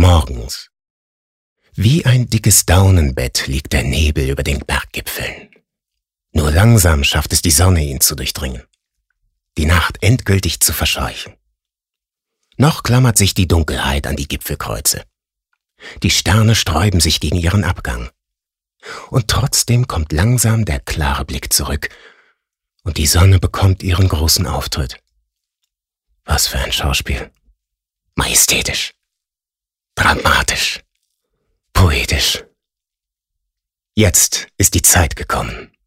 Morgens. Wie ein dickes Daunenbett liegt der Nebel über den Berggipfeln. Nur langsam schafft es die Sonne, ihn zu durchdringen, die Nacht endgültig zu verscheuchen. Noch klammert sich die Dunkelheit an die Gipfelkreuze. Die Sterne sträuben sich gegen ihren Abgang. Und trotzdem kommt langsam der klare Blick zurück und die Sonne bekommt ihren großen Auftritt. Was für ein Schauspiel. Majestätisch. Dramatisch. Poetisch. Jetzt ist die Zeit gekommen.